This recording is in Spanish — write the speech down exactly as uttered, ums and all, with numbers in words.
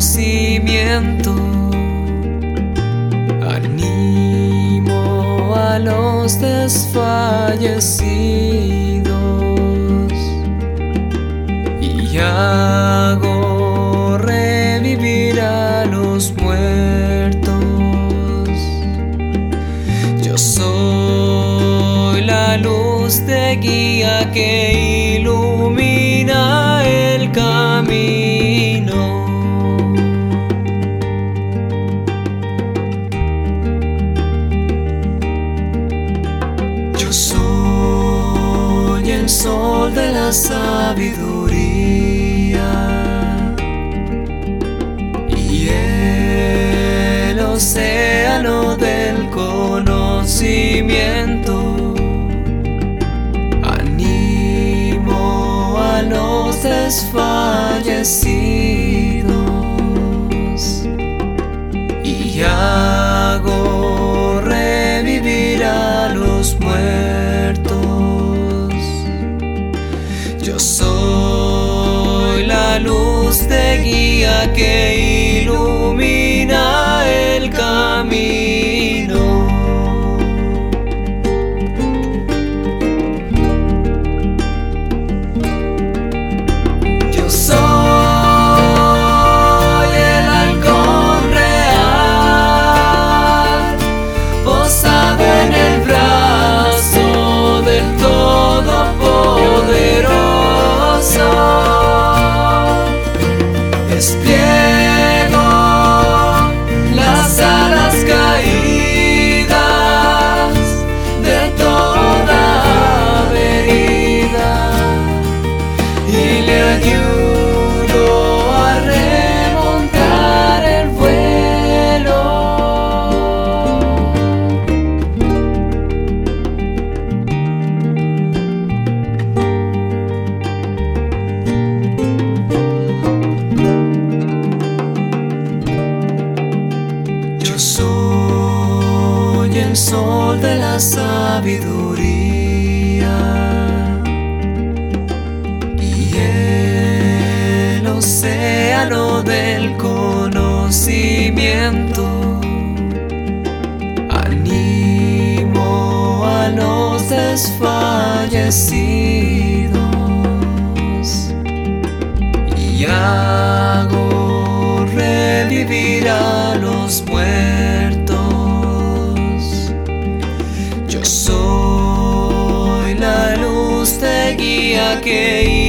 conocimiento. Animo a los desfallecidos y hago revivir a los muertos. Yo soy la luz de guía que ilumina el camino. Yo soy el sol de la sabiduría y el océano del conocimiento. Animo a los desfallecidos y hago revivir a los muertos. Yo soy la luz de guía que ilumina el camino. Yo soy el halcón real, posado en el brazo del Todopoderoso. Despliego las alas caídas de toda herida y le ayudo a remontar el vuelo. Yo soy el sol de la sabiduría y el océano del conocimiento. Animo a los desfallecidos y hago revivir a los muertos. Yo soy la luz de guía que